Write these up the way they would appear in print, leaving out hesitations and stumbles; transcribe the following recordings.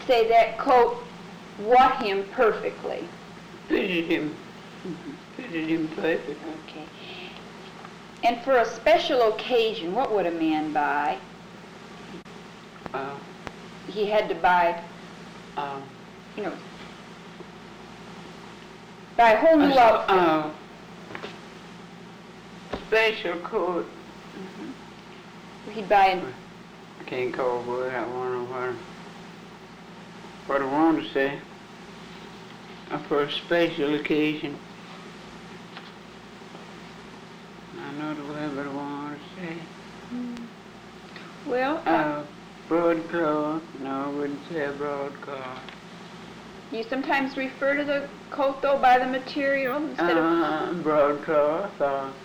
say that coat what him perfectly. Fitted him. Fitted him perfectly. Okay. And for a special occasion, what would a man buy? He had to buy, you know, buy a whole new outfit. Special coat. He'd buy an... I can't call it what I want what I want to say. For a special occasion. I know the word I want to say. Well, broadcloth. No, I wouldn't say broadcloth. You sometimes refer to the coat, though, by the material instead of... broadcloth,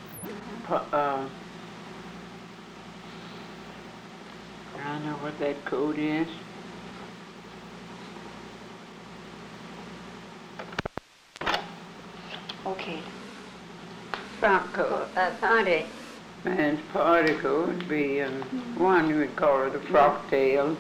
I know what that coat is. Okay. Frock coat. Party. Man's party coat would be one you would call it a frock tail.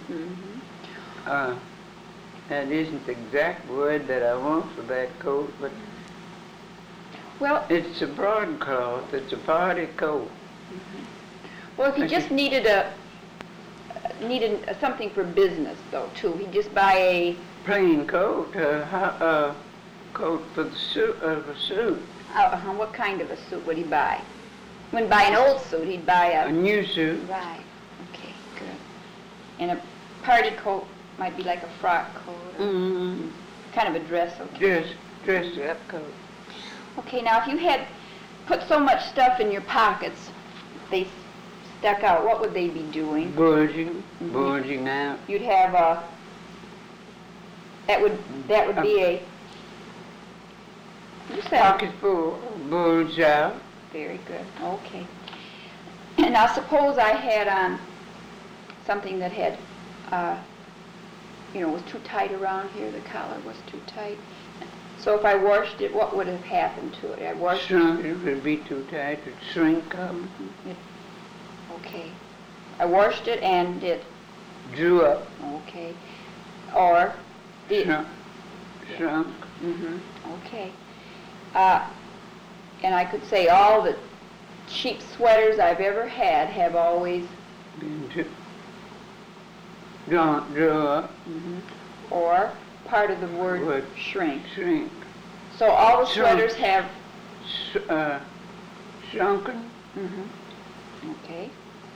That isn't the exact word that I want for that coat, but well, it's a broadcloth. It's a party coat. Well, if he just needed something for business, though, too, he'd just buy a plain coat, coat for the suit of a suit. What kind of a suit would he buy? He wouldn't buy an old suit. He'd buy a new suit. Right. Okay. Good. And a party coat might be like a frock coat. Kind of a dress. Okay. Dress up coat. Okay. Now, if you had put so much stuff in your pockets, they stuck out. What would they be doing? Bulging out. You'd have a. That would be a. Pocket full, bulge out. Very good. Okay. And now suppose I had on something that had, was too tight around here. The collar was too tight. So if I washed it, what would have happened to it? It would be too tight. It'd shrink up. Okay. I washed it and it drew up. Okay. Or shrunk. Okay. And I could say all the cheap sweaters I've ever had have always been drew up. Or part of the word shrink. Shrink. So all the sweaters have shrunken. Okay.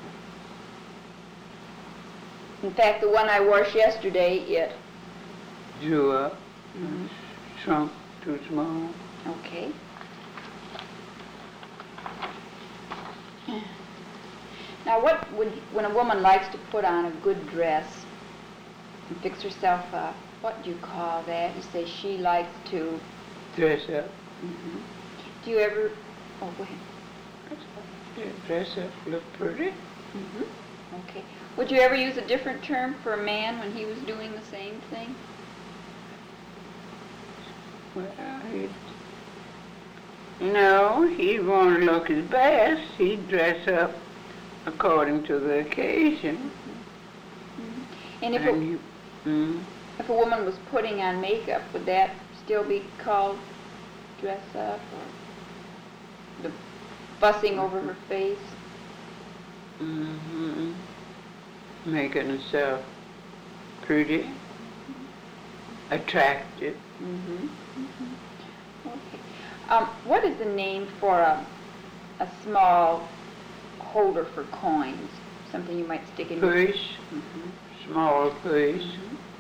In fact, the one I washed yesterday, it drew up. Shrunk too small. Okay. Now, when a woman likes to put on a good dress and fix herself up, what do you call that? You say she likes to dress up. Do you ever? Oh, go ahead. Dress up, look pretty. Okay. Would you ever use a different term for a man when he was doing the same thing? Well, he'd want to look his best. He'd dress up according to the occasion. And if a woman was putting on makeup, would that still be called dress up, or the fussing over her face? Making herself pretty, attractive. Okay. What is the name for a small holder for coins? Something you might stick in purse. Small purse.